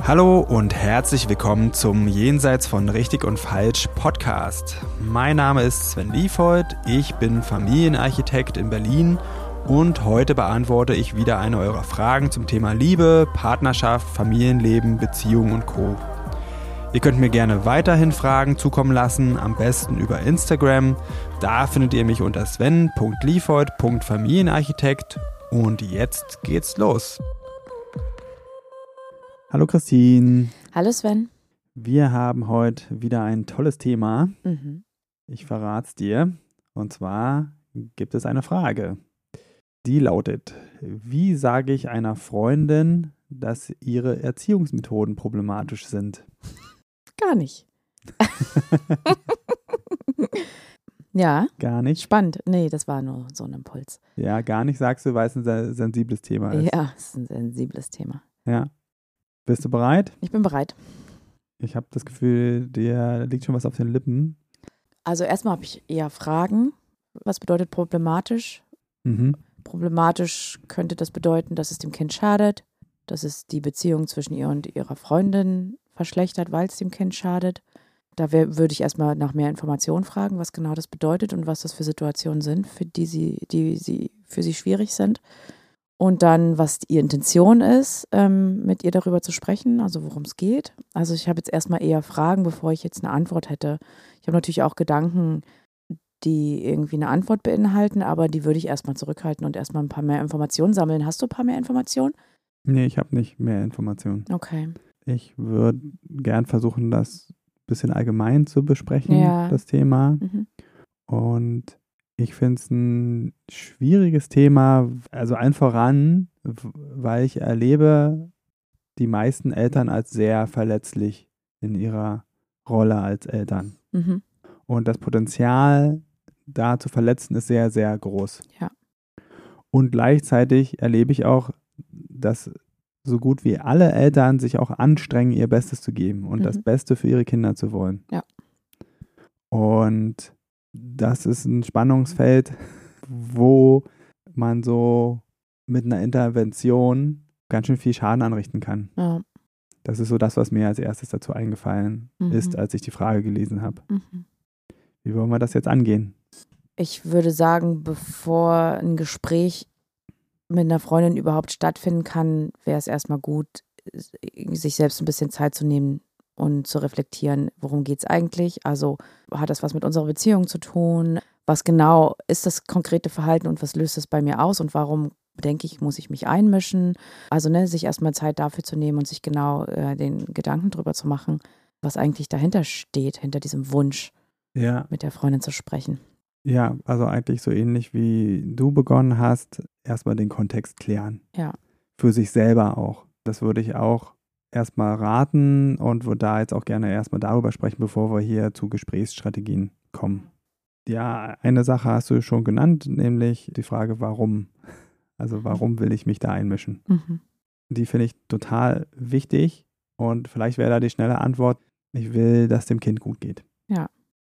Hallo und herzlich willkommen zum Jenseits von Richtig und Falsch Podcast. Mein Name ist Sven Liefhold, ich bin Familienarchitekt in Berlin und heute beantworte ich wieder eine eurer Fragen zum Thema Liebe, Partnerschaft, Familienleben, Beziehungen und Co. Ihr könnt mir gerne weiterhin Fragen zukommen lassen, am besten über Instagram. Da findet ihr mich unter sven.liefhold.familienarchitekt und jetzt geht's los. Hallo Christine. Hallo Sven. Wir haben heute wieder ein tolles Thema. Ich verrate es dir. Und zwar gibt es eine Frage. Die lautet: Wie sage ich einer Freundin, dass ihre Erziehungsmethoden problematisch sind? Gar nicht. Ja. Gar nicht? Spannend. Nee, das war nur so ein Impuls. Ja, gar nicht, sagst du, weil es ein sensibles Thema ist. Ja, es ist ein sensibles Thema. Ja. Bist du bereit? Ich bin bereit. Ich habe das Gefühl, dir liegt schon was auf den Lippen. Also erstmal habe ich eher Fragen. Was bedeutet problematisch? Problematisch könnte das bedeuten, dass es dem Kind schadet, dass es die Beziehung zwischen ihr und ihrer Freundin verschlechtert, weil es dem Kind schadet. Da würde ich erstmal nach mehr Informationen fragen, was genau das bedeutet und was das für Situationen sind, die für sie schwierig sind. Und dann, was die Intention ist, mit ihr darüber zu sprechen, also worum es geht. Also ich habe jetzt erstmal eher Fragen, bevor ich jetzt eine Antwort hätte. Ich habe natürlich auch Gedanken, die irgendwie eine Antwort beinhalten, aber die würde ich erstmal zurückhalten und erstmal ein paar mehr Informationen sammeln. Hast du ein paar mehr Informationen? Nee, ich habe nicht mehr Informationen. Okay. Ich würde gern versuchen, das ein bisschen allgemein zu besprechen, das Thema. Und ich finde es ein schwieriges Thema, also allen voran, weil ich erlebe die meisten Eltern als sehr verletzlich in ihrer Rolle als Eltern. Und das Potenzial, da zu verletzen, ist sehr, sehr groß. Ja. Und gleichzeitig erlebe ich auch, dass so gut wie alle Eltern sich auch anstrengen, ihr Bestes zu geben und das Beste für ihre Kinder zu wollen. Ja. Und das ist ein Spannungsfeld, wo man so mit einer Intervention ganz schön viel Schaden anrichten kann. Ja. Das ist so das, was mir als erstes dazu eingefallen ist, als ich die Frage gelesen habe. Wie wollen wir das jetzt angehen? Ich würde sagen, bevor ein Gespräch mit einer Freundin überhaupt stattfinden kann, wäre es erstmal gut, sich selbst ein bisschen Zeit zu nehmen und zu reflektieren, worum geht es eigentlich? Also hat das was mit unserer Beziehung zu tun? Was genau ist das konkrete Verhalten und was löst es bei mir aus? Und warum, denke ich, muss ich mich einmischen? Also sich erstmal Zeit dafür zu nehmen und sich genau den Gedanken drüber zu machen, was eigentlich dahinter steht, hinter diesem Wunsch, mit der Freundin zu sprechen. Ja, also eigentlich so ähnlich wie du begonnen hast, erstmal den Kontext klären. Ja. Für sich selber auch. Das würde ich auch erstmal raten und würde da jetzt auch gerne erstmal darüber sprechen, bevor wir hier zu Gesprächsstrategien kommen. Ja, eine Sache hast du schon genannt, nämlich die Frage, warum? Also warum will ich mich da einmischen? Die finde ich total wichtig und vielleicht wäre da die schnelle Antwort, ich will, dass dem Kind gut geht. Ja.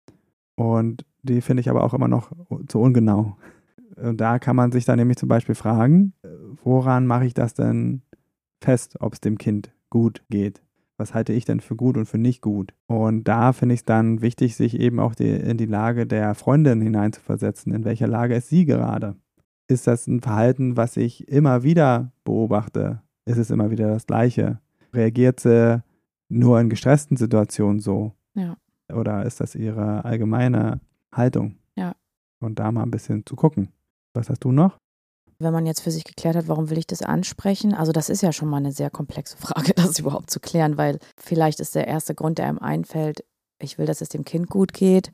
Und die finde ich aber auch immer noch zu ungenau. Und da kann man sich dann nämlich zum Beispiel fragen, woran mache ich das denn fest, ob es dem Kind gut geht? Was halte ich denn für gut und für nicht gut? Und da finde ich es dann wichtig, sich eben auch in die Lage der Freundin hineinzuversetzen. In welcher Lage ist sie gerade? Ist das ein Verhalten, was ich immer wieder beobachte? Ist es immer wieder das Gleiche? Reagiert sie nur in gestressten Situationen so? Ja. Oder ist das ihre allgemeine Haltung? Ja. Und da mal ein bisschen zu gucken. Was hast du noch? Wenn man jetzt für sich geklärt hat, warum will ich das ansprechen? Also das ist ja schon mal eine sehr komplexe Frage, das überhaupt zu klären, weil vielleicht ist der erste Grund, der einem einfällt, ich will, dass es dem Kind gut geht,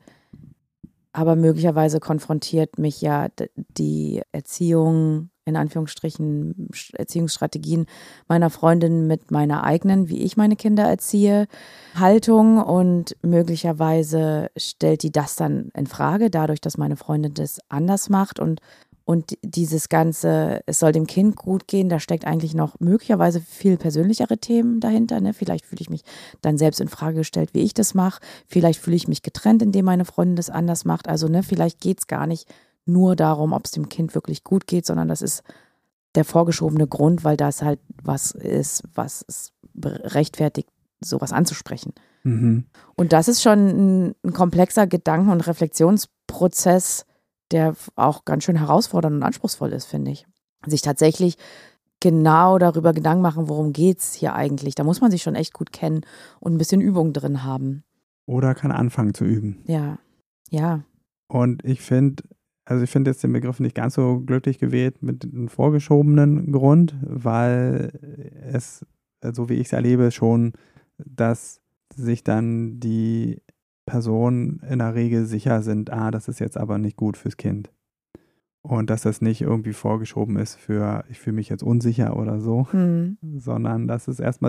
aber möglicherweise konfrontiert mich ja die Erziehung, in Anführungsstrichen, Erziehungsstrategien meiner Freundin mit meiner eigenen, wie ich meine Kinder erziehe, Haltung und möglicherweise stellt die das dann in Frage, dadurch, dass meine Freundin das anders macht und dieses Ganze, es soll dem Kind gut gehen, da steckt eigentlich noch möglicherweise viel persönlichere Themen dahinter. Ne? Vielleicht fühle ich mich dann selbst in Frage gestellt, wie ich das mache. Vielleicht fühle ich mich getrennt, indem meine Freundin das anders macht. Also vielleicht geht es gar nicht nur darum, ob es dem Kind wirklich gut geht, sondern das ist der vorgeschobene Grund, weil das halt was ist, was es rechtfertigt, sowas anzusprechen. Mhm. Und das ist schon ein komplexer Gedanken- und Reflexionsprozess, der auch ganz schön herausfordernd und anspruchsvoll ist, finde ich. Sich tatsächlich genau darüber Gedanken machen, worum geht es hier eigentlich. Da muss man sich schon echt gut kennen und ein bisschen Übung drin haben. Oder kann anfangen zu üben. Ja. Und ich finde jetzt den Begriff nicht ganz so glücklich gewählt mit einem vorgeschobenen Grund, weil es, so wie ich es erlebe, schon, dass sich dann die Personen in der Regel sicher sind, das ist jetzt aber nicht gut fürs Kind. Und dass das nicht irgendwie vorgeschoben ist für, ich fühle mich jetzt unsicher oder so, sondern dass es erstmal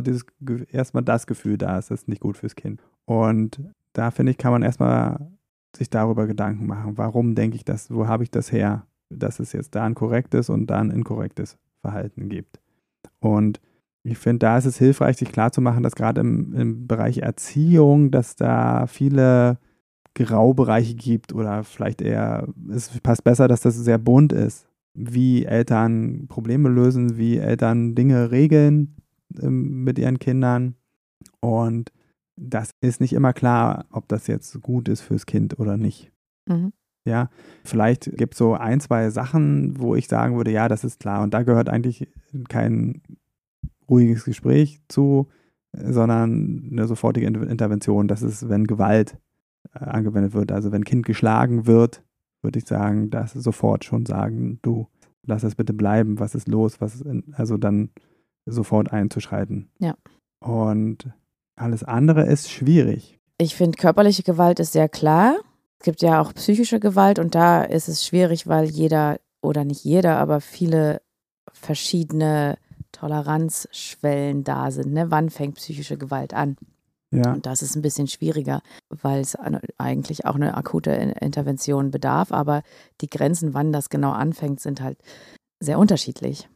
das Gefühl da ist, das ist nicht gut fürs Kind. Und da finde ich, kann man erstmal sich darüber Gedanken machen, warum denke ich das, wo habe ich das her, dass es jetzt da ein korrektes und da ein inkorrektes Verhalten gibt. Und ich finde, da ist es hilfreich, sich klarzumachen, dass gerade im Bereich Erziehung, dass da viele Graubereiche gibt oder vielleicht eher, es passt besser, dass das sehr bunt ist, wie Eltern Probleme lösen, wie Eltern Dinge regeln mit ihren Kindern. Und das ist nicht immer klar, ob das jetzt gut ist fürs Kind oder nicht. Mhm. Ja, vielleicht gibt es so 1, 2 Sachen, wo ich sagen würde, ja, das ist klar. Und da gehört eigentlich kein ruhiges Gespräch zu, sondern eine sofortige Intervention. Das ist, wenn Gewalt angewendet wird. Also wenn ein Kind geschlagen wird, würde ich sagen, das sofort schon sagen, du, lass das bitte bleiben, was ist los, also dann sofort einzuschreiten. Ja. Und alles andere ist schwierig. Ich finde, körperliche Gewalt ist sehr klar. Es gibt ja auch psychische Gewalt und da ist es schwierig, weil jeder, oder nicht jeder, aber viele verschiedene Toleranzschwellen da sind. Ne? Wann fängt psychische Gewalt an? Ja. Und das ist ein bisschen schwieriger, weil es eigentlich auch eine akute Intervention bedarf. Aber die Grenzen, wann das genau anfängt, sind halt sehr unterschiedlich.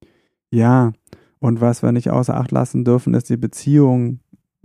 Ja, und was wir nicht außer Acht lassen dürfen, ist die Beziehung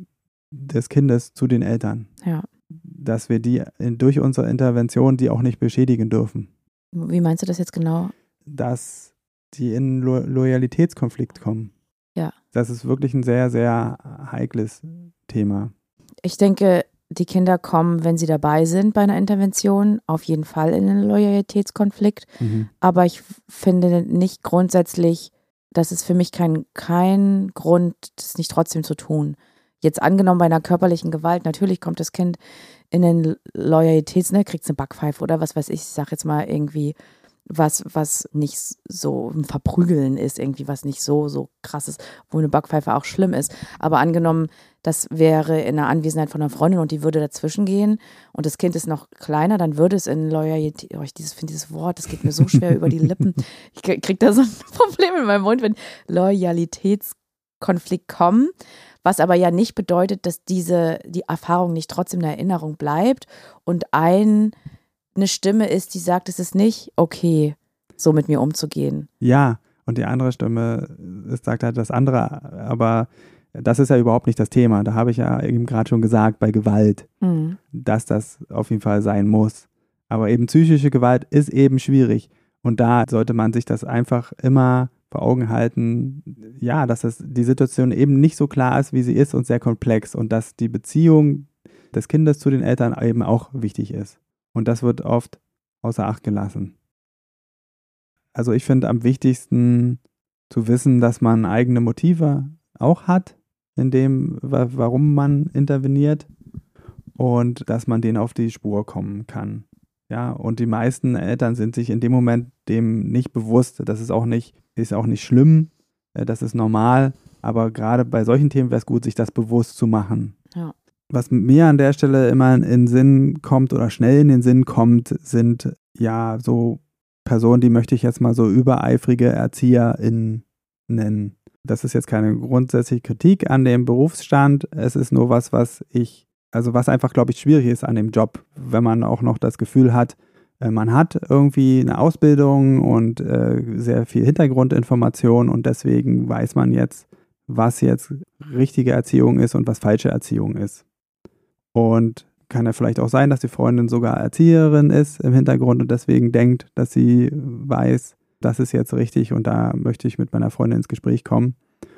des Kindes zu den Eltern. Ja. Dass wir die durch unsere Intervention die auch nicht beschädigen dürfen. Wie meinst du das jetzt genau? Dass die in Loyalitätskonflikt kommen. Ja. Das ist wirklich ein sehr, sehr heikles Thema. Ich denke, die Kinder kommen, wenn sie dabei sind bei einer Intervention, auf jeden Fall in einen Loyalitätskonflikt. Mhm. Aber ich finde nicht grundsätzlich, das ist für mich kein Grund, das nicht trotzdem zu tun. Jetzt angenommen bei einer körperlichen Gewalt, natürlich kommt das Kind in den kriegt es eine Backpfeife oder was weiß ich sag jetzt mal irgendwie was nicht so ein Verprügeln ist, irgendwie was nicht so krass ist, wo eine Backpfeife auch schlimm ist. Aber angenommen, das wäre in der Anwesenheit von einer Freundin und die würde dazwischen gehen und das Kind ist noch kleiner, dann würde es in Loyalität, ich finde dieses Wort, das geht mir so schwer über die Lippen. Ich kriege da so ein Problem in meinem Mund, wenn Loyalitätskonflikt kommen, was aber ja nicht bedeutet, dass die Erfahrung nicht trotzdem in Erinnerung bleibt und eine Stimme ist, die sagt, es ist nicht okay, so mit mir umzugehen. Ja, und die andere Stimme sagt halt das andere, aber das ist ja überhaupt nicht das Thema. Da habe ich ja eben gerade schon gesagt, bei Gewalt, dass das auf jeden Fall sein muss. Aber eben psychische Gewalt ist eben schwierig. Und da sollte man sich das einfach immer vor Augen halten, ja, dass die Situation eben nicht so klar ist, wie sie ist und sehr komplex. Und dass die Beziehung des Kindes zu den Eltern eben auch wichtig ist. Und das wird oft außer Acht gelassen. Also ich finde am wichtigsten zu wissen, dass man eigene Motive auch hat, in dem, warum man interveniert und dass man denen auf die Spur kommen kann. Ja, und die meisten Eltern sind sich in dem Moment dem nicht bewusst. Das ist auch nicht schlimm, das ist normal, aber gerade bei solchen Themen wäre es gut, sich das bewusst zu machen. Ja. Was mir an der Stelle immer in den Sinn kommt oder schnell in den Sinn kommt, sind ja so Personen, die möchte ich jetzt mal so übereifrige ErzieherInnen nennen. Das ist jetzt keine grundsätzliche Kritik an dem Berufsstand. Es ist nur was einfach, glaube ich, schwierig ist an dem Job, wenn man auch noch das Gefühl hat, man hat irgendwie eine Ausbildung und sehr viel Hintergrundinformation und deswegen weiß man jetzt, was jetzt richtige Erziehung ist und was falsche Erziehung ist. Und kann ja vielleicht auch sein, dass die Freundin sogar Erzieherin ist im Hintergrund und deswegen denkt, dass sie weiß, das ist jetzt richtig und da möchte ich mit meiner Freundin ins Gespräch kommen.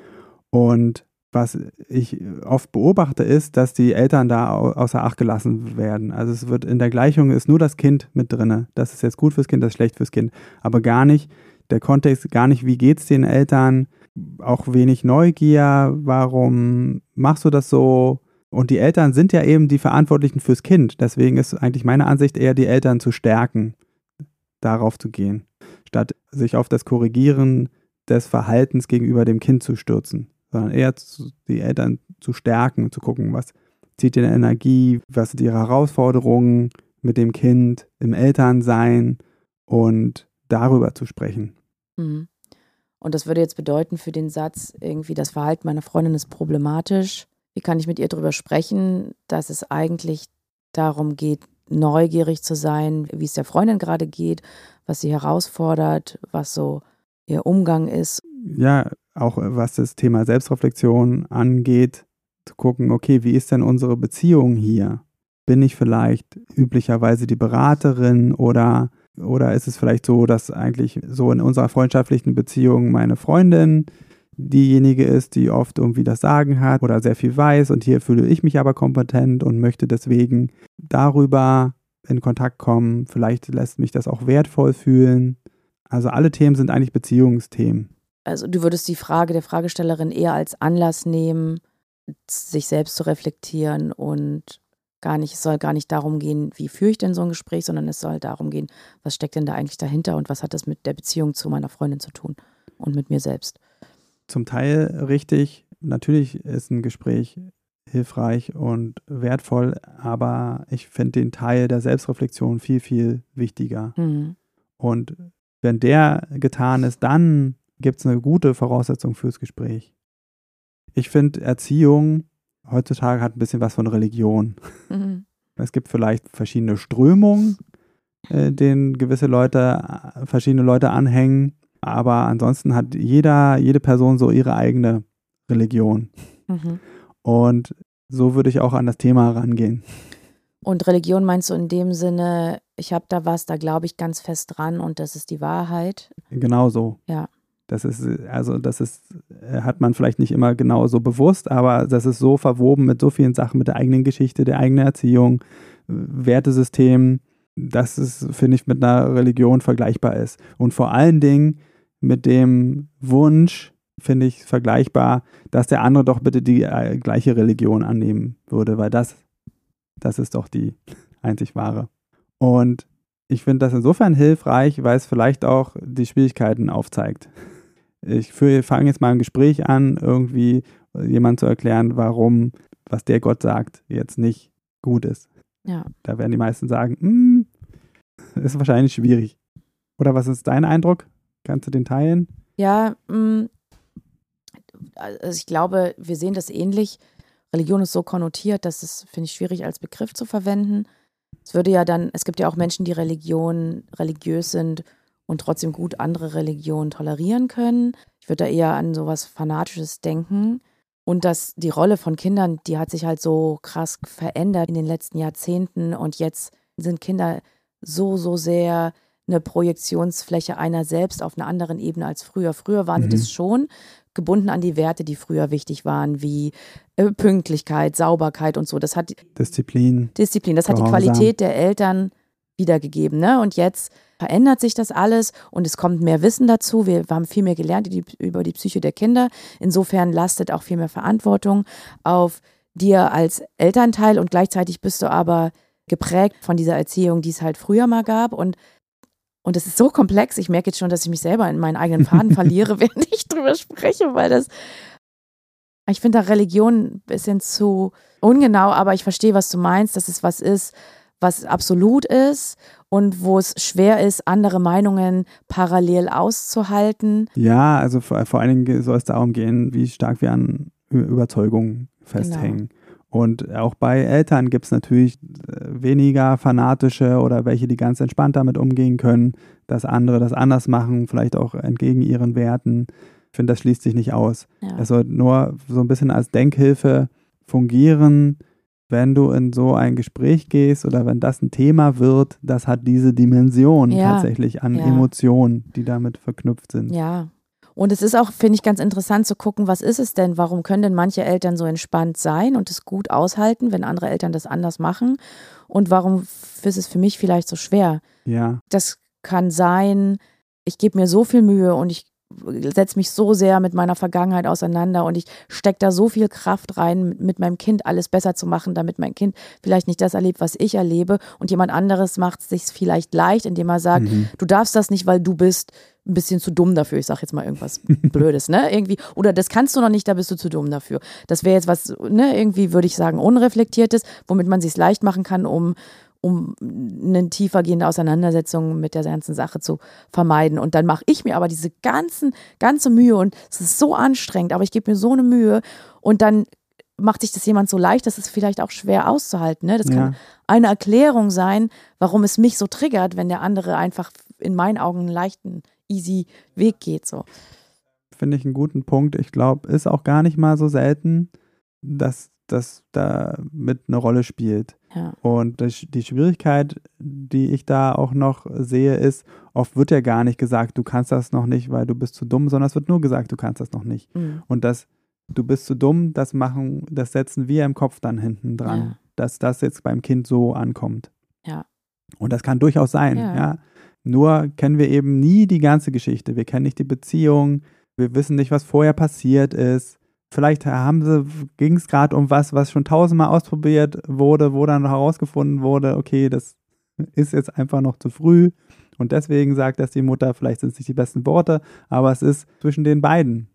Und was ich oft beobachte, ist, dass die Eltern da außer Acht gelassen werden. Also es wird in der Gleichung ist nur das Kind mit drin. Das ist jetzt gut fürs Kind, das ist schlecht fürs Kind. Aber gar nicht, der Kontext, gar nicht, wie geht's den Eltern, auch wenig Neugier, warum machst du das so? Und die Eltern sind ja eben die Verantwortlichen fürs Kind. Deswegen ist eigentlich meine Ansicht eher, die Eltern zu stärken, darauf zu gehen, statt sich auf das Korrigieren des Verhaltens gegenüber dem Kind zu stürzen, sondern eher die Eltern zu stärken, zu gucken, was zieht ihre Energie, was sind ihre Herausforderungen mit dem Kind im Elternsein und darüber zu sprechen. Mhm. Und das würde jetzt bedeuten für den Satz, irgendwie das Verhalten meiner Freundin ist problematisch. Wie kann ich mit ihr darüber sprechen, dass es eigentlich darum geht, neugierig zu sein, wie es der Freundin gerade geht, was sie herausfordert, was so ihr Umgang ist. Ja, auch was das Thema Selbstreflexion angeht, zu gucken, okay, wie ist denn unsere Beziehung hier? Bin ich vielleicht üblicherweise die Beraterin oder ist es vielleicht so, dass eigentlich so in unserer freundschaftlichen Beziehung meine Freundin diejenige ist, die oft irgendwie das Sagen hat oder sehr viel weiß und hier fühle ich mich aber kompetent und möchte deswegen darüber in Kontakt kommen. Vielleicht lässt mich das auch wertvoll fühlen. Also alle Themen sind eigentlich Beziehungsthemen. Also du würdest die Frage der Fragestellerin eher als Anlass nehmen, sich selbst zu reflektieren und es soll gar nicht darum gehen, wie führe ich denn so ein Gespräch, sondern es soll darum gehen, was steckt denn da eigentlich dahinter und was hat das mit der Beziehung zu meiner Freundin zu tun und mit mir selbst. Zum Teil richtig. Natürlich ist ein Gespräch hilfreich und wertvoll, aber ich finde den Teil der Selbstreflexion viel, viel wichtiger. Mhm. Und wenn der getan ist, dann gibt es eine gute Voraussetzung fürs Gespräch. Ich finde, Erziehung heutzutage hat ein bisschen was von Religion. Mhm. Es gibt vielleicht verschiedene Strömungen, denen verschiedene Leute anhängen, aber ansonsten hat jede Person so ihre eigene Religion. Mhm. Und so würde ich auch an das Thema rangehen. Und Religion meinst du in dem Sinne, ich habe da glaube ich ganz fest dran und das ist die Wahrheit? Genau so. Ja. Das hat man vielleicht nicht immer genau so bewusst, aber das ist so verwoben mit so vielen Sachen, mit der eigenen Geschichte, der eigenen Erziehung, Wertesystem, dass es, finde ich, mit einer Religion vergleichbar ist. Und vor allen Dingen mit dem Wunsch, finde ich, vergleichbar, dass der andere doch bitte die gleiche Religion annehmen würde, weil das ist doch die einzig wahre. Und ich finde das insofern hilfreich, weil es vielleicht auch die Schwierigkeiten aufzeigt. Ich fange jetzt mal ein Gespräch an, irgendwie jemand zu erklären, warum, was der Gott sagt, jetzt nicht gut ist. Ja. Da werden die meisten sagen, ist wahrscheinlich schwierig. Oder was ist dein Eindruck? Kannst du den teilen? Ja, also ich glaube, wir sehen das ähnlich. Religion ist so konnotiert, dass es, finde ich, schwierig als Begriff zu verwenden. Es gibt ja auch Menschen, die religiös sind und trotzdem gut andere Religionen tolerieren können. Ich würde da eher an sowas Fanatisches denken. Und dass die Rolle von Kindern, die hat sich halt so krass verändert in den letzten Jahrzehnten. Und jetzt sind Kinder so sehr eine Projektionsfläche einer selbst auf einer anderen Ebene als früher. Früher waren sie das schon, gebunden an die Werte, die früher wichtig waren, wie Pünktlichkeit, Sauberkeit und so. Das hat Disziplin. Das hat die Qualität der Eltern wiedergegeben. Ne? Und jetzt verändert sich das alles und es kommt mehr Wissen dazu. Wir haben viel mehr gelernt über die Psyche der Kinder. Insofern lastet auch viel mehr Verantwortung auf dir als Elternteil und gleichzeitig bist du aber geprägt von dieser Erziehung, die es halt früher mal gab. Und es ist so komplex, ich merke jetzt schon, dass ich mich selber in meinen eigenen Faden verliere, während ich drüber spreche, weil ich finde da Religion ein bisschen zu ungenau, aber ich verstehe, was du meinst, dass es was ist, was absolut ist und wo es schwer ist, andere Meinungen parallel auszuhalten. Ja, also vor allen Dingen soll es darum gehen, wie stark wir an Überzeugungen festhängen. Genau. Und auch bei Eltern gibt es natürlich weniger fanatische oder welche, die ganz entspannt damit umgehen können, dass andere das anders machen, vielleicht auch entgegen ihren Werten. Ich finde, das schließt sich nicht aus. Ja. Es soll nur so ein bisschen als Denkhilfe fungieren, wenn du in so ein Gespräch gehst oder wenn das ein Thema wird, das hat diese Dimension tatsächlich an Emotionen, die damit verknüpft sind. Ja. Und es ist auch, finde ich, ganz interessant zu gucken, was ist es denn? Warum können denn manche Eltern so entspannt sein und es gut aushalten, wenn andere Eltern das anders machen? Und warum ist es für mich vielleicht so schwer? Ja. Das kann sein, ich gebe mir so viel Mühe und ich setze mich so sehr mit meiner Vergangenheit auseinander und ich stecke da so viel Kraft rein, mit meinem Kind alles besser zu machen, damit mein Kind vielleicht nicht das erlebt, was ich erlebe, und jemand anderes macht es sich vielleicht leicht, indem er sagt, du darfst das nicht, weil du bist ein bisschen zu dumm dafür. Ich sage jetzt mal irgendwas Blödes, ne? Irgendwie, oder das kannst du noch nicht, da bist du zu dumm dafür. Das wäre jetzt was, ne, irgendwie würde ich sagen, Unreflektiertes, womit man es sich leicht machen kann, um eine tiefergehende Auseinandersetzung mit der ganzen Sache zu vermeiden. Und dann mache ich mir aber diese ganze Mühe und es ist so anstrengend, aber ich gebe mir so eine Mühe und dann macht sich das jemand so leicht, dass es vielleicht auch schwer auszuhalten. Ne? Das kann eine Erklärung sein, warum es mich so triggert, wenn der andere einfach in meinen Augen einen leichten, easy Weg geht. So. Finde ich einen guten Punkt. Ich glaube, ist auch gar nicht mal so selten, dass das da mit eine Rolle spielt. Ja. Und die Schwierigkeit, die ich da auch noch sehe, ist, oft wird ja gar nicht gesagt, du kannst das noch nicht, weil du bist zu dumm, sondern es wird nur gesagt, du kannst das noch nicht. Und das, du bist zu dumm, das setzen wir im Kopf dann hinten dran, dass das jetzt beim Kind so ankommt. Ja. Und das kann durchaus sein, ja. Nur kennen wir eben nie die ganze Geschichte. Wir kennen nicht die Beziehung, wir wissen nicht, was vorher passiert ist. Vielleicht ging es gerade um was schon 1000-mal ausprobiert wurde, wo dann herausgefunden wurde, okay, das ist jetzt einfach noch zu früh. Und deswegen sagt das die Mutter, vielleicht sind es nicht die besten Worte, aber es ist zwischen den beiden.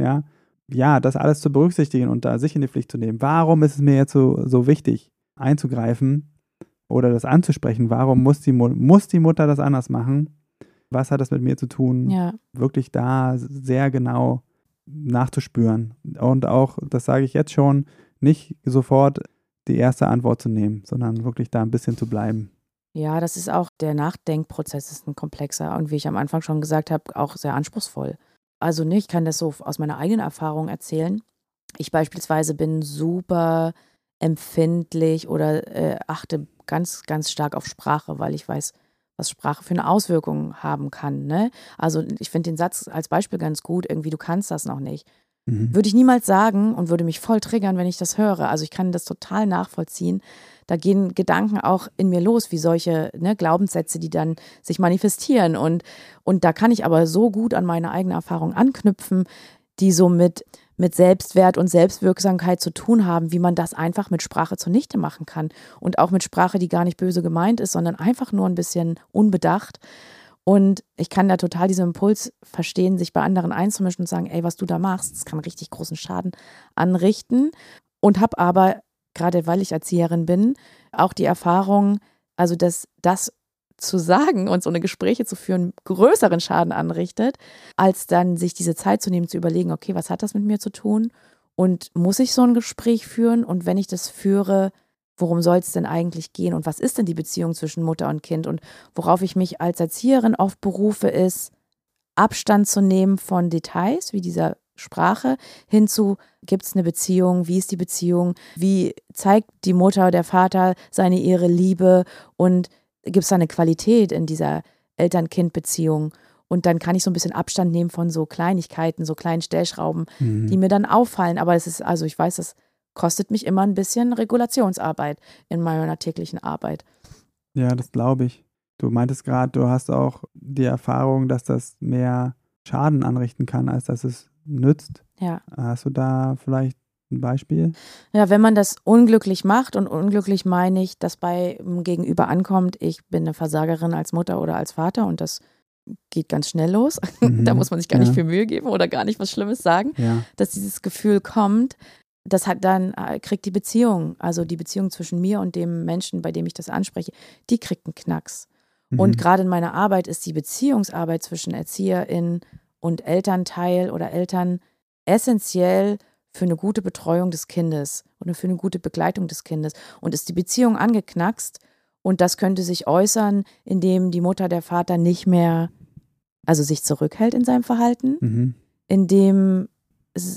Ja, das alles zu berücksichtigen und da sich in die Pflicht zu nehmen. Warum ist es mir jetzt so wichtig, einzugreifen oder das anzusprechen? Warum muss die Mutter das anders machen? Was hat das mit mir zu tun? Ja. Wirklich da sehr genau nachzuspüren. Und auch, das sage ich jetzt schon, nicht sofort die erste Antwort zu nehmen, sondern wirklich da ein bisschen zu bleiben. Ja, das ist auch, der Nachdenkprozess ist ein komplexer und wie ich am Anfang schon gesagt habe, auch sehr anspruchsvoll. Also ich kann das so aus meiner eigenen Erfahrung erzählen. Ich beispielsweise bin super empfindlich oder achte ganz, ganz stark auf Sprache, weil ich weiß, was Sprache für eine Auswirkung haben kann. Ne? Also ich finde den Satz als Beispiel ganz gut, irgendwie, du kannst das noch nicht. Würde ich niemals sagen und würde mich voll triggern, wenn ich das höre. Also ich kann das total nachvollziehen. Da gehen Gedanken auch in mir los, wie solche Glaubenssätze, die dann sich manifestieren. Und da kann ich aber so gut an meine eigene Erfahrung anknüpfen, die so mit Selbstwert und Selbstwirksamkeit zu tun haben, wie man das einfach mit Sprache zunichte machen kann. Und auch mit Sprache, die gar nicht böse gemeint ist, sondern einfach nur ein bisschen unbedacht. Und ich kann da total diesen Impuls verstehen, sich bei anderen einzumischen und sagen, ey, was du da machst, das kann richtig großen Schaden anrichten. Und habe aber, gerade weil ich Erzieherin bin, auch die Erfahrung, also dass das zu sagen und so eine Gespräche zu führen, größeren Schaden anrichtet, als dann sich diese Zeit zu nehmen, zu überlegen, okay, was hat das mit mir zu tun? Und muss ich so ein Gespräch führen? Und wenn ich das führe, worum soll es denn eigentlich gehen? Und was ist denn die Beziehung zwischen Mutter und Kind? Und worauf ich mich als Erzieherin oft berufe, ist, Abstand zu nehmen von Details, wie dieser Sprache, hinzu, gibt es eine Beziehung? Wie ist die Beziehung? Wie zeigt die Mutter oder der Vater ihre Liebe? Und gibt es da eine Qualität in dieser Eltern-Kind-Beziehung? Und dann kann ich so ein bisschen Abstand nehmen von so Kleinigkeiten, so kleinen Stellschrauben, die mir dann auffallen. Aber es ist, also ich weiß, das kostet mich immer ein bisschen Regulationsarbeit in meiner täglichen Arbeit. Ja, das glaube ich. Du meintest gerade, du hast auch die Erfahrung, dass das mehr Schaden anrichten kann, als dass es nützt. Ja. Hast du da vielleicht ein Beispiel? Ja, wenn man das unglücklich macht, und unglücklich meine ich, dass bei dem Gegenüber ankommt, ich bin eine Versagerin als Mutter oder als Vater, und das geht ganz schnell los. Da muss man sich gar nicht viel Mühe geben oder gar nicht was Schlimmes sagen, dass dieses Gefühl kommt. Das hat dann, kriegt die Beziehung, also die Beziehung zwischen mir und dem Menschen, bei dem ich das anspreche, die kriegt einen Knacks. Und gerade in meiner Arbeit ist die Beziehungsarbeit zwischen Erzieherin und Elternteil oder Eltern essentiell für eine gute Betreuung des Kindes oder für eine gute Begleitung des Kindes. Und ist die Beziehung angeknackst, und das könnte sich äußern, indem die Mutter, der Vater nicht mehr, also sich zurückhält in seinem Verhalten, indem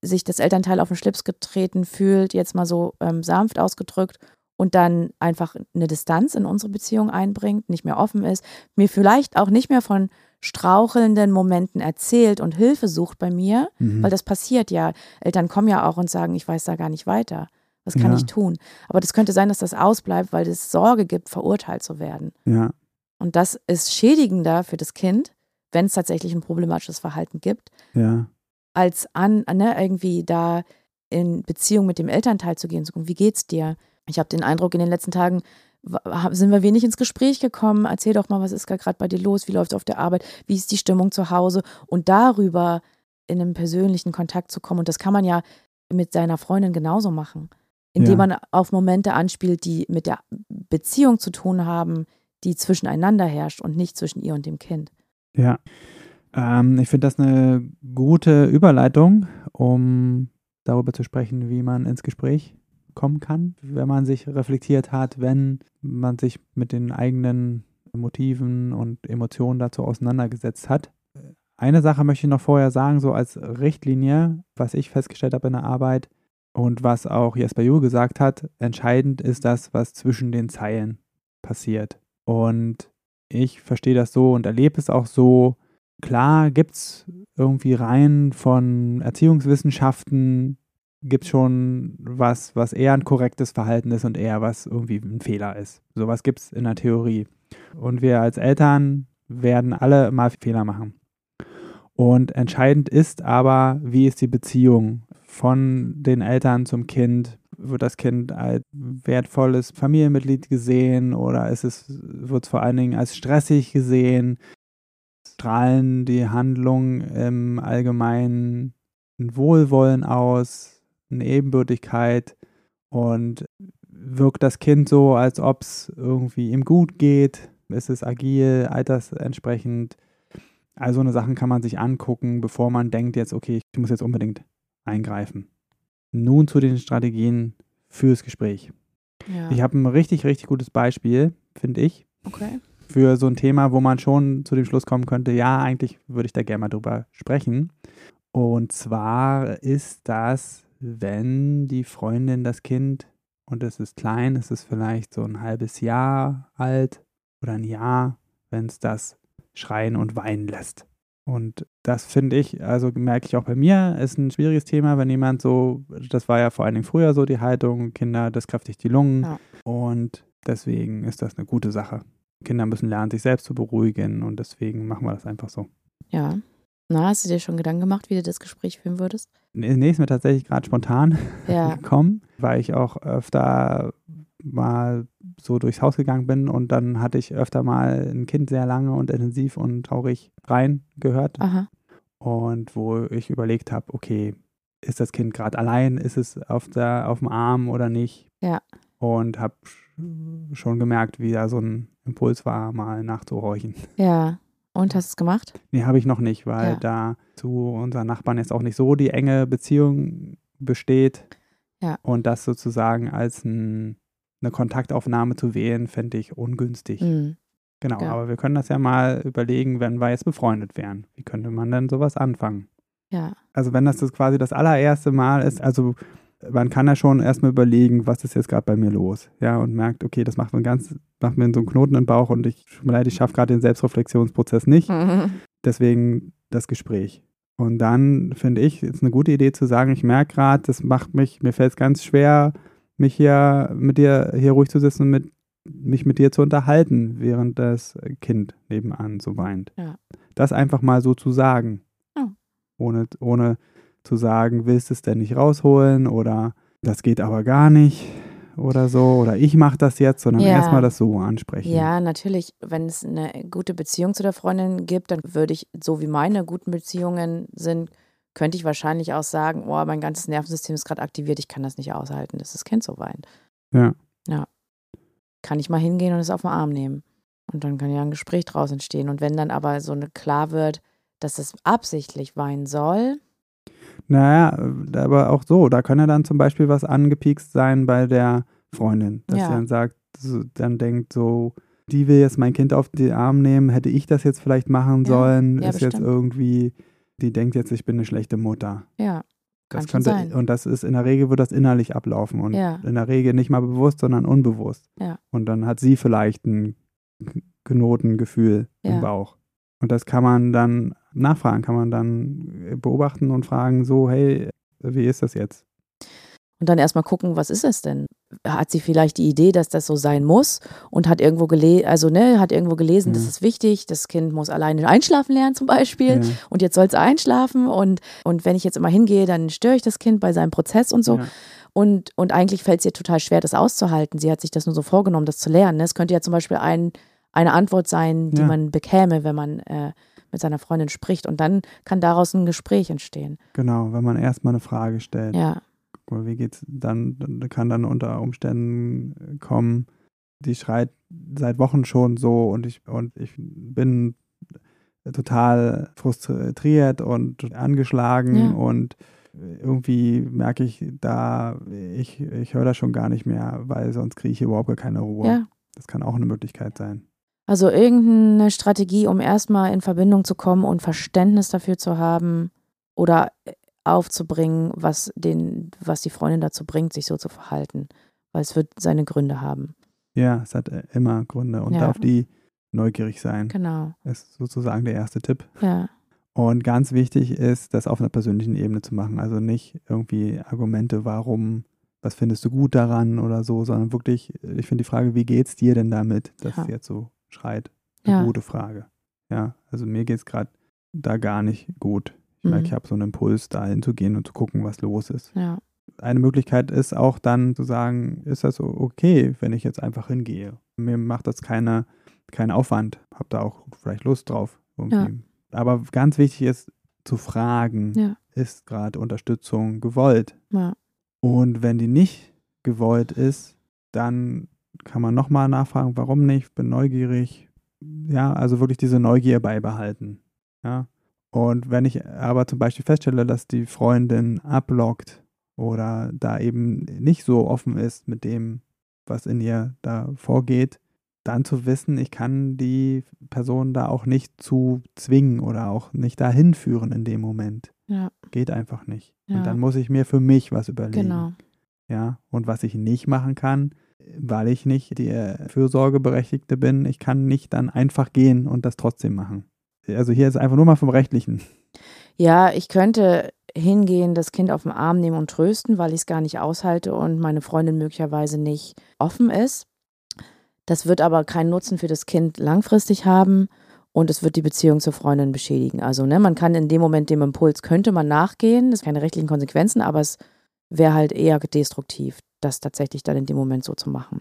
sich das Elternteil auf den Schlips getreten fühlt, jetzt mal so sanft ausgedrückt, und dann einfach eine Distanz in unsere Beziehung einbringt, nicht mehr offen ist, mir vielleicht auch nicht mehr von strauchelnden Momenten erzählt und Hilfe sucht bei mir, weil das passiert ja. Eltern kommen ja auch und sagen, ich weiß da gar nicht weiter. Was kann ich tun? Aber das könnte sein, dass das ausbleibt, weil es Sorge gibt, verurteilt zu werden. Ja. Und das ist schädigender für das Kind, wenn es tatsächlich ein problematisches Verhalten gibt, als irgendwie da in Beziehung mit dem Elternteil zu gehen, zu gucken, wie geht's dir? Ich habe den Eindruck, in den letzten Tagen sind wir wenig ins Gespräch gekommen. Erzähl doch mal, was ist gerade bei dir los? Wie läuft es auf der Arbeit? Wie ist die Stimmung zu Hause? Und darüber in einen persönlichen Kontakt zu kommen. Und das kann man ja mit seiner Freundin genauso machen, indem man auf Momente anspielt, die mit der Beziehung zu tun haben, die zwischeneinander herrscht und nicht zwischen ihr und dem Kind. Ja, ich finde das eine gute Überleitung, um darüber zu sprechen, wie man ins Gespräch kommen kann, wenn man sich reflektiert hat, wenn man sich mit den eigenen Motiven und Emotionen dazu auseinandergesetzt hat. Eine Sache möchte ich noch vorher sagen, so als Richtlinie, was ich festgestellt habe in der Arbeit und was auch Jesper Juhl gesagt hat, entscheidend ist das, was zwischen den Zeilen passiert. Und ich verstehe das so und erlebe es auch so. Klar gibt es irgendwie Reihen von Erziehungswissenschaften, gibt es schon was eher ein korrektes Verhalten ist und eher was irgendwie ein Fehler ist. Sowas gibt es in der Theorie. Und wir als Eltern werden alle mal Fehler machen. Und entscheidend ist aber, wie ist die Beziehung von den Eltern zum Kind? Wird das Kind als wertvolles Familienmitglied gesehen oder wird es vor allen Dingen als stressig gesehen? Strahlen die Handlungen im Allgemeinen ein Wohlwollen aus, eine Ebenbürtigkeit und wirkt das Kind so, als ob es irgendwie ihm gut geht? Ist es agil, altersentsprechend? Also so eine Sachen kann man sich angucken, bevor man denkt jetzt, okay, ich muss jetzt unbedingt eingreifen. Nun zu den Strategien fürs Gespräch. Ja. Ich habe ein richtig, richtig gutes Beispiel, finde ich, für so ein Thema, wo man schon zu dem Schluss kommen könnte, ja, eigentlich würde ich da gerne mal drüber sprechen. Und zwar ist das, wenn die Freundin das Kind, und es ist klein, es ist vielleicht so ein halbes Jahr alt oder ein Jahr, wenn es das schreien und weinen lässt. Und das finde ich, also merke ich auch bei mir, ist ein schwieriges Thema, wenn jemand so, das war ja vor allen Dingen früher so die Haltung, Kinder, das kräftigt die Lungen. Ja. Und deswegen ist das eine gute Sache. Kinder müssen lernen, sich selbst zu beruhigen und deswegen machen wir das einfach so. Ja. Na, hast du dir schon Gedanken gemacht, wie du das Gespräch führen würdest? Nee, ist mir tatsächlich gerade spontan gekommen, weil ich auch öfter mal so durchs Haus gegangen bin und dann hatte ich öfter mal ein Kind sehr lange und intensiv und traurig rein gehört. Aha. Und wo ich überlegt habe, okay, ist das Kind gerade allein, ist es auf dem Arm oder nicht? Ja. Und habe schon gemerkt, wie da so ein Impuls war, mal nachzuhorchen. Ja. Und hast du es gemacht? Nee, habe ich noch nicht, weil da zu unseren Nachbarn jetzt auch nicht so die enge Beziehung besteht. Ja. Und das sozusagen als eine Kontaktaufnahme zu wählen, fände ich ungünstig. Mhm. Genau, Ja. aber wir können das ja mal überlegen, wenn wir jetzt befreundet wären. Wie könnte man denn sowas anfangen? Ja. Also wenn das quasi das allererste Mal ist, also man kann ja schon erstmal überlegen, was ist jetzt gerade bei mir los, ja, und merkt, okay, das macht mir so einen Knoten im Bauch und ich schaffe gerade den Selbstreflexionsprozess nicht. Deswegen das Gespräch. Und dann finde ich, ist eine gute Idee zu sagen, ich merke gerade, mir fällt es ganz schwer, mich hier mit dir hier ruhig zu sitzen und mich mit dir zu unterhalten, während das Kind nebenan so weint. Ja. Das einfach mal so zu sagen. Ja. Ohne zu sagen, willst du es denn nicht rausholen oder das geht aber gar nicht oder so oder ich mache das jetzt, sondern erstmal das so ansprechen. Ja, natürlich, wenn es eine gute Beziehung zu der Freundin gibt, dann würde ich, so wie meine guten Beziehungen sind, könnte ich wahrscheinlich auch sagen, oh, mein ganzes Nervensystem ist gerade aktiviert, ich kann das nicht aushalten, dass das Kind so weint. Ja. Ja. Kann ich mal hingehen und es auf den Arm nehmen. Und dann kann ja ein Gespräch draus entstehen. Und wenn dann aber so klar wird, dass es absichtlich weinen soll. Naja, aber auch so, da kann ja dann zum Beispiel was angepiekst sein bei der Freundin, dass sie dann sagt, dann denkt so, die will jetzt mein Kind auf den Arm nehmen, hätte ich das jetzt vielleicht machen sollen, ist bestimmt. Jetzt irgendwie, die denkt jetzt, ich bin eine schlechte Mutter. Ja. Das Kann schon sein. Und das ist in der Regel, wird das innerlich ablaufen und Ja. in der Regel nicht mal bewusst, sondern unbewusst. Ja. Und dann hat sie vielleicht ein Knotengefühl im Ja. Bauch. Und das kann man dann nachfragen, kann man dann beobachten und fragen so, hey, wie ist das jetzt? Und dann erstmal gucken, was ist es denn? Hat sie vielleicht die Idee, dass das so sein muss und hat irgendwo gelesen, das ist wichtig, das Kind muss alleine einschlafen lernen zum Beispiel Ja. und jetzt soll es einschlafen und wenn ich jetzt immer hingehe, dann störe ich das Kind bei seinem Prozess und so. Ja. Und eigentlich fällt es ihr total schwer, das auszuhalten. Sie hat sich das nur so vorgenommen, das zu lernen. Es könnte ja zum Beispiel eine Antwort sein, die man bekäme, wenn man mit seiner Freundin spricht und dann kann daraus ein Gespräch entstehen. Genau, wenn man erstmal eine Frage stellt. Ja. Wie geht's dann, kann dann unter Umständen kommen, die schreit seit Wochen schon so und ich bin total frustriert und angeschlagen und irgendwie merke ich ich höre das schon gar nicht mehr, weil sonst kriege ich überhaupt gar keine Ruhe. Ja. Das kann auch eine Möglichkeit sein. Also irgendeine Strategie, um erstmal in Verbindung zu kommen und Verständnis dafür zu haben oder aufzubringen, was die Freundin dazu bringt, sich so zu verhalten. Weil es wird seine Gründe haben. Ja, es hat immer Gründe und auf die neugierig sein. Genau. Ist sozusagen der erste Tipp. Ja. Und ganz wichtig ist, das auf einer persönlichen Ebene zu machen. Also nicht irgendwie Argumente, warum, was findest du gut daran oder so, sondern wirklich, ich finde die Frage, wie geht's dir denn damit, dass es jetzt so schreit? Eine gute Frage. Ja, also mir geht es gerade da gar nicht gut. Ich merke, ich habe so einen Impuls, da hinzugehen und zu gucken, was los ist. Ja. Eine Möglichkeit ist auch dann zu sagen, ist das okay, wenn ich jetzt einfach hingehe? Mir macht das keinen Aufwand. Habe da auch vielleicht Lust drauf. Irgendwie. Ja. Aber ganz wichtig ist zu fragen, ist gerade Unterstützung gewollt? Ja. Und wenn die nicht gewollt ist, dann kann man nochmal nachfragen, warum nicht? Bin neugierig. Ja, also wirklich diese Neugier beibehalten. Ja. Und wenn ich aber zum Beispiel feststelle, dass die Freundin abblockt oder da eben nicht so offen ist mit dem, was in ihr da vorgeht, dann zu wissen, ich kann die Person da auch nicht zu zwingen oder auch nicht dahin führen in dem Moment. Ja. Geht einfach nicht. Ja. Und dann muss ich mir für mich was überlegen. Genau. Ja, und was ich nicht machen kann, weil ich nicht die Fürsorgeberechtigte bin, ich kann nicht dann einfach gehen und das trotzdem machen. Also hier ist einfach nur mal vom Rechtlichen. Ja, ich könnte hingehen, das Kind auf den Arm nehmen und trösten, weil ich es gar nicht aushalte und meine Freundin möglicherweise nicht offen ist. Das wird aber keinen Nutzen für das Kind langfristig haben und es wird die Beziehung zur Freundin beschädigen. Also man kann in dem Moment dem Impuls, könnte man nachgehen, das sind keine rechtlichen Konsequenzen, aber es wäre halt eher destruktiv, das tatsächlich dann in dem Moment so zu machen.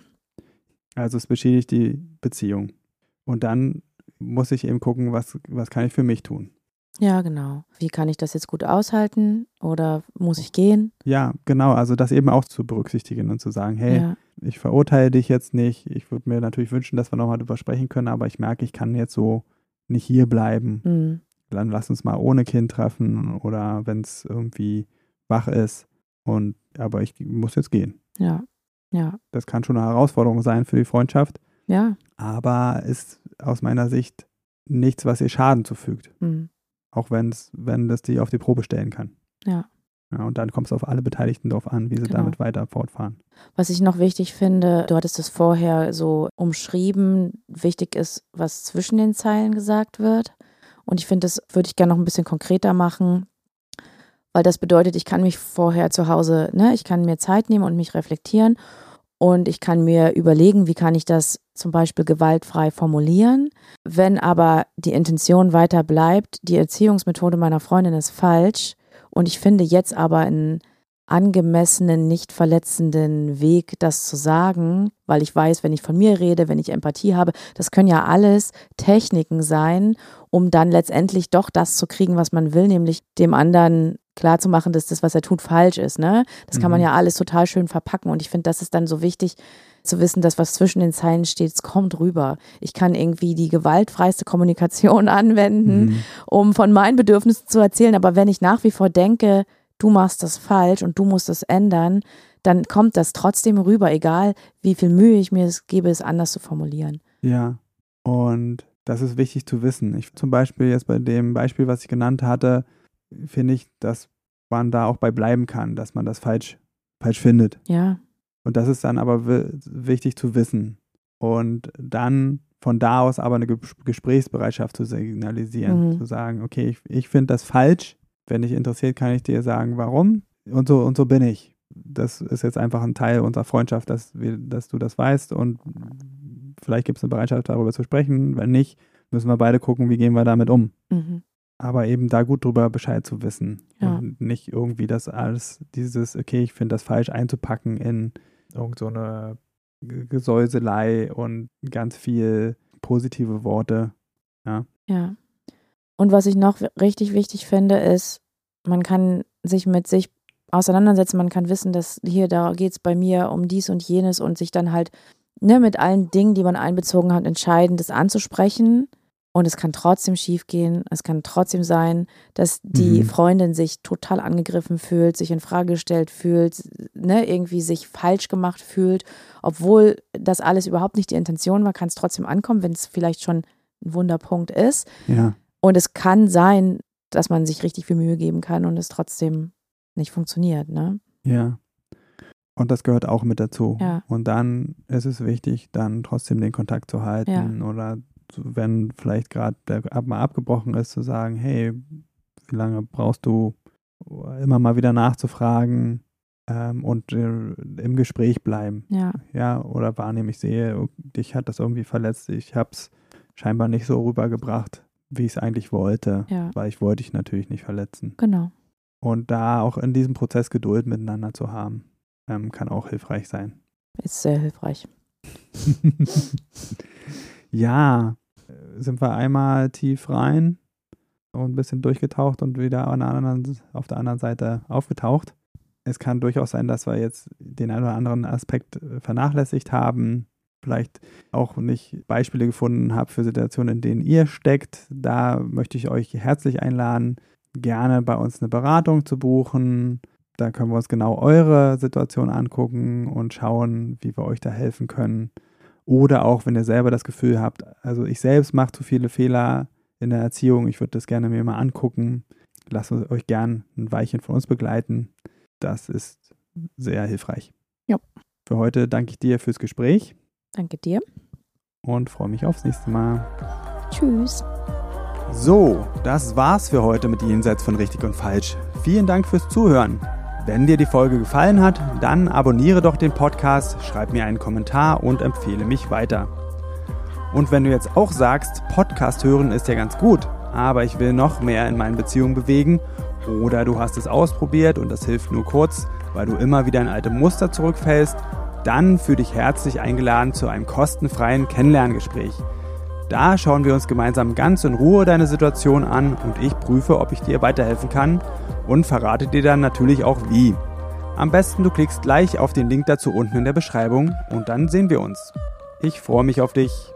Also es beschädigt die Beziehung. Und dann muss ich eben gucken, was kann ich für mich tun. Ja, genau. Wie kann ich das jetzt gut aushalten oder muss ich gehen? Ja, genau. Also das eben auch zu berücksichtigen und zu sagen, hey, ich verurteile dich jetzt nicht. Ich würde mir natürlich wünschen, dass wir nochmal drüber sprechen können, aber ich merke, ich kann jetzt so nicht hier bleiben. Mhm. Dann lass uns mal ohne Kind treffen oder wenn es irgendwie wach ist. Aber ich muss jetzt gehen. Ja. Das kann schon eine Herausforderung sein für die Freundschaft. Ja. Aber ist aus meiner Sicht nichts, was ihr Schaden zufügt. Mhm. Auch wenn das die auf die Probe stellen kann. Ja. Und dann kommt es auf alle Beteiligten drauf an, wie sie damit weiter fortfahren. Was ich noch wichtig finde, du hattest es vorher so umschrieben, wichtig ist, was zwischen den Zeilen gesagt wird. Und ich finde, das würde ich gerne noch ein bisschen konkreter machen, weil das bedeutet, ich kann mich vorher zu Hause, ich kann mir Zeit nehmen und mich reflektieren und ich kann mir überlegen, wie kann ich das zum Beispiel gewaltfrei formulieren. Wenn aber die Intention weiter bleibt, die Erziehungsmethode meiner Freundin ist falsch und ich finde jetzt aber einen angemessenen, nicht verletzenden Weg, das zu sagen, weil ich weiß, wenn ich von mir rede, wenn ich Empathie habe, das können ja alles Techniken sein, um dann letztendlich doch das zu kriegen, was man will, nämlich dem anderen klarzumachen, dass das, was er tut, falsch ist. Das kann man ja alles total schön verpacken und ich finde, das ist dann so wichtig zu wissen, dass was zwischen den Zeilen steht, es kommt rüber. Ich kann irgendwie die gewaltfreiste Kommunikation anwenden, um von meinen Bedürfnissen zu erzählen, aber wenn ich nach wie vor denke, du machst das falsch und du musst es ändern, dann kommt das trotzdem rüber, egal wie viel Mühe ich mir gebe, es anders zu formulieren. Ja, und das ist wichtig zu wissen. Ich zum Beispiel jetzt bei dem Beispiel, was ich genannt hatte, finde ich, dass man da auch bei bleiben kann, dass man das falsch findet. Ja. Und das ist dann aber wichtig zu wissen. Und dann von da aus aber eine Gesprächsbereitschaft zu signalisieren, zu sagen, okay, ich finde das falsch. Wenn dich interessiert, kann ich dir sagen, warum. Und so bin ich. Das ist jetzt einfach ein Teil unserer Freundschaft, dass du das weißt. Und vielleicht gibt es eine Bereitschaft, darüber zu sprechen. Wenn nicht, müssen wir beide gucken, wie gehen wir damit um. Aber eben da gut drüber Bescheid zu wissen. Ja. Und nicht irgendwie das alles, okay, ich finde das falsch, einzupacken in irgend so eine Gesäuselei und ganz viel positive Worte. Ja. Ja. Und was ich noch richtig wichtig finde, ist, man kann sich mit sich auseinandersetzen, man kann wissen, dass da geht es bei mir um dies und jenes und sich dann halt mit allen Dingen, die man einbezogen hat, entscheiden, das anzusprechen. Und es kann trotzdem schief gehen. Es kann trotzdem sein, dass die Freundin sich total angegriffen fühlt, sich in Frage gestellt fühlt, irgendwie sich falsch gemacht fühlt. Obwohl das alles überhaupt nicht die Intention war, kann es trotzdem ankommen, wenn es vielleicht schon ein Wunderpunkt ist. Ja. Und es kann sein, dass man sich richtig viel Mühe geben kann und es trotzdem nicht funktioniert. Ne? Ja. Und das gehört auch mit dazu. Ja. Und dann ist es wichtig, dann trotzdem den Kontakt zu halten oder wenn vielleicht gerade der mal abgebrochen ist, zu sagen, hey, wie lange brauchst du, immer mal wieder nachzufragen und im Gespräch bleiben. Ja, oder wahrnehmen, ich sehe, dich hat das irgendwie verletzt, ich habe es scheinbar nicht so rübergebracht, wie ich es eigentlich wollte, weil ich wollte dich natürlich nicht verletzen. Genau. Und da auch in diesem Prozess Geduld miteinander zu haben, kann auch hilfreich sein. Ist sehr hilfreich. Ja, sind wir einmal tief rein und ein bisschen durchgetaucht und wieder auf der anderen Seite aufgetaucht. Es kann durchaus sein, dass wir jetzt den einen oder anderen Aspekt vernachlässigt haben, vielleicht auch nicht Beispiele gefunden haben für Situationen, in denen ihr steckt. Da möchte ich euch herzlich einladen, gerne bei uns eine Beratung zu buchen. Da können wir uns genau eure Situation angucken und schauen, wie wir euch da helfen können. Oder auch, wenn ihr selber das Gefühl habt, also ich selbst mache zu viele Fehler in der Erziehung, ich würde das gerne mir mal angucken. Lasst euch gern ein Weilchen von uns begleiten. Das ist sehr hilfreich. Ja. Für heute danke ich dir fürs Gespräch. Danke dir. Und freue mich aufs nächste Mal. Tschüss. So, das war's für heute mit Jenseits von Richtig und Falsch. Vielen Dank fürs Zuhören. Wenn dir die Folge gefallen hat, dann abonniere doch den Podcast, schreib mir einen Kommentar und empfehle mich weiter. Und wenn du jetzt auch sagst, Podcast hören ist ja ganz gut, aber ich will noch mehr in meinen Beziehungen bewegen, oder du hast es ausprobiert und das hilft nur kurz, weil du immer wieder in alte Muster zurückfällst, dann fühl dich herzlich eingeladen zu einem kostenfreien Kennenlerngespräch. Da schauen wir uns gemeinsam ganz in Ruhe deine Situation an und ich prüfe, ob ich dir weiterhelfen kann und verrate dir dann natürlich auch wie. Am besten du klickst gleich auf den Link dazu unten in der Beschreibung und dann sehen wir uns. Ich freue mich auf dich.